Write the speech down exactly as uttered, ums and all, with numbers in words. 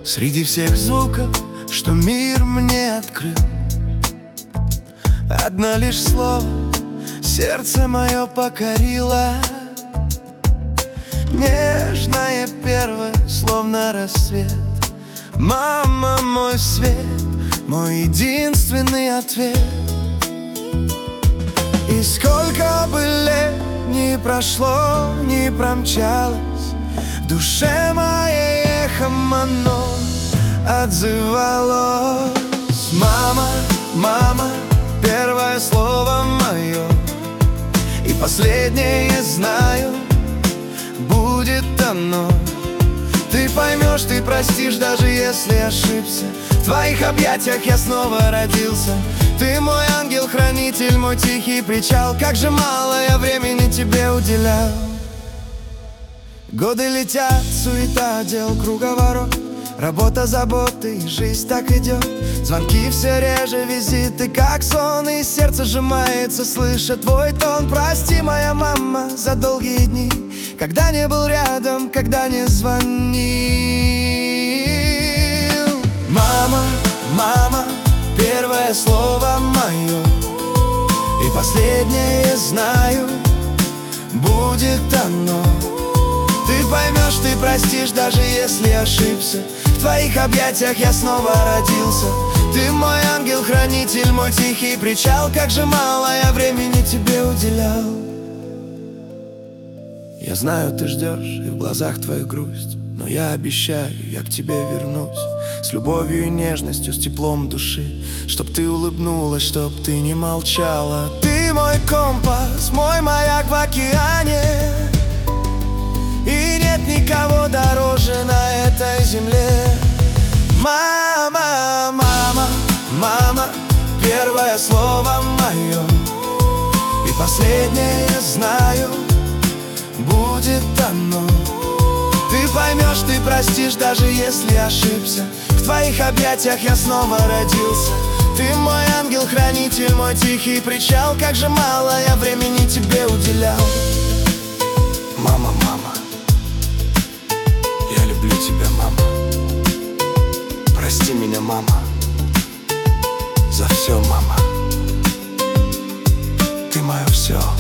Среди всех звуков, что мир мне открыл, одно лишь слово сердце мое покорило. Нежное первое, словно рассвет. Мама, мой свет, мой единственный ответ. И сколько бы лет ни прошло, ни промчалось, в душе моей эхом оно отзывалось. Мама, мама, первое слово мое, и последнее я знаю, будет оно. Ты поймешь, ты простишь, даже если ошибся. В твоих объятиях я снова родился. Ты мой ангел-хранитель, мой тихий причал. Как же мало я времени тебе уделял. Годы летят, суета дел, круговорот, работа, заботы, и жизнь так идет. Звонки все реже, визиты как сон, и сердце сжимается, слыша твой тон. Прости, моя мама, за долгие дни, когда не был рядом, когда не звонил. Мама, мама, первое слово мое, и последнее я знаю, будет оно. Ты поймешь, ты простишь, даже если ошибся. В твоих объятиях я снова родился. Ты мой ангел-хранитель, мой тихий причал. Как же мало я времени тебе уделял. Я знаю, ты ждешь, и в глазах твоих грусть, но я обещаю, я к тебе вернусь с любовью и нежностью, с теплом души, чтоб ты улыбнулась, чтоб ты не молчала. Ты мой компас, мой маяк в океане, и нет никого дороже на этой земле. Мама, мама, мама, первое слово мое, и последнее я знаю, будет оно. Ты поймешь, ты простишь, даже если ошибся. В твоих объятиях я снова родился. Ты мой ангел-хранитель, мой тихий причал. Как же мало я времени тебе уделял. Мама, мама, я люблю тебя, мама. Прости меня, мама, за все, мама. Ты мое все.